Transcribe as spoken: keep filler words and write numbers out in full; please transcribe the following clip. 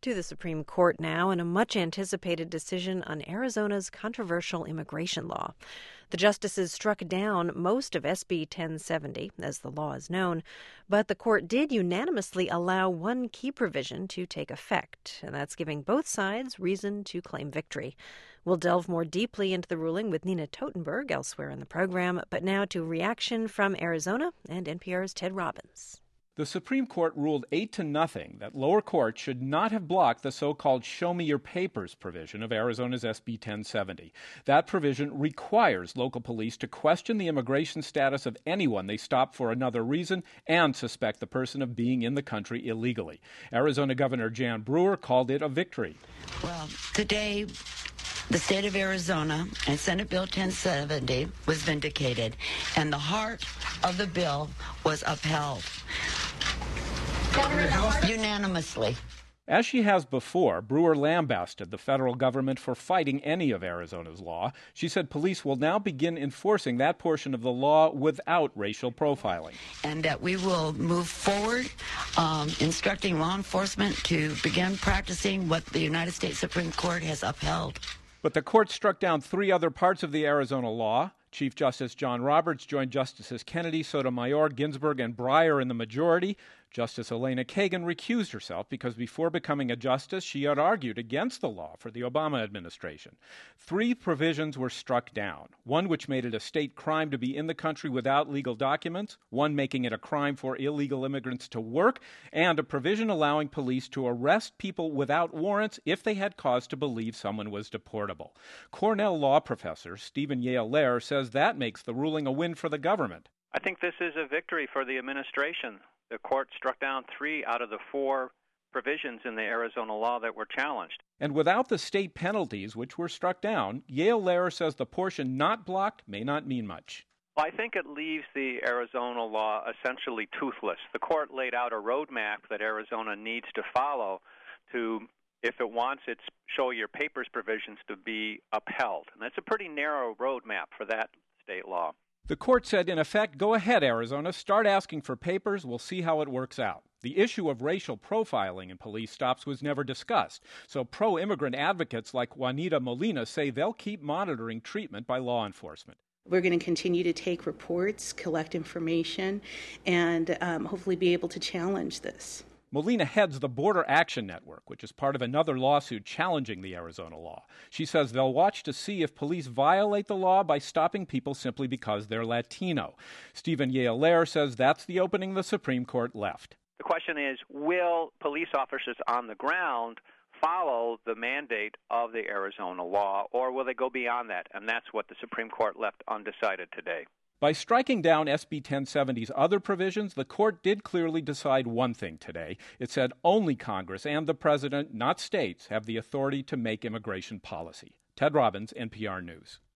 To the Supreme Court now in a much-anticipated decision on Arizona's controversial immigration law. The justices struck down most of S B ten seventy, as the law is known, but the court did unanimously allow one key provision to take effect, and that's giving both sides reason to claim victory. We'll delve more deeply into the ruling with Nina Totenberg elsewhere in the program, but now to reaction from Arizona and N P R's Ted Robbins. The Supreme Court ruled eight to nothing that lower courts should not have blocked the so-called Show Me Your Papers provision of Arizona's S B ten seventy. That provision requires local police to question the immigration status of anyone they stop for another reason and suspect the person of being in the country illegally. Arizona Governor Jan Brewer called it a victory. Well, today, the state of Arizona and Senate Bill ten seventy was vindicated, and the heart of the bill was upheld unanimously. As she has before, Brewer lambasted the federal government for fighting any of Arizona's law. She said police will now begin enforcing that portion of the law without racial profiling. And that we will move forward um, instructing law enforcement to begin practicing what the United States Supreme Court has upheld. But the court struck down three other parts of the Arizona law. Chief Justice John Roberts joined Justices Kennedy, Sotomayor, Ginsburg, and Breyer in the majority. Justice Elena Kagan recused herself because before becoming a justice, she had argued against the law for the Obama administration. Three provisions were struck down, one which made it a state crime to be in the country without legal documents, one making it a crime for illegal immigrants to work, and a provision allowing police to arrest people without warrants if they had cause to believe someone was deportable. Cornell law professor Stephen Yale Lehrer says that makes the ruling a win for the government. I think this is a victory for the administration. The court struck down three out of the four provisions in the Arizona law that were challenged. And without the state penalties, which were struck down, Yale Lehrer says the portion not blocked may not mean much. Well, I think it leaves the Arizona law essentially toothless. The court laid out a roadmap that Arizona needs to follow to, if it wants its show your papers provisions to be upheld. And that's a pretty narrow roadmap for that state law. The court said, in effect, go ahead, Arizona, start asking for papers, we'll see how it works out. The issue of racial profiling in police stops was never discussed, so pro-immigrant advocates like Juanita Molina say they'll keep monitoring treatment by law enforcement. We're going to continue to take reports, collect information, and um, hopefully be able to challenge this. Molina heads the Border Action Network, which is part of another lawsuit challenging the Arizona law. She says they'll watch to see if police violate the law by stopping people simply because they're Latino. Stephen Yale Lehrer says that's the opening the Supreme Court left. The question is, will police officers on the ground follow the mandate of the Arizona law, or will they go beyond that? And that's what the Supreme Court left undecided today. By striking down S B ten seventy's other provisions, the court did clearly decide one thing today. It said only Congress and the president, not states, have the authority to make immigration policy. Ted Robbins, N P R News.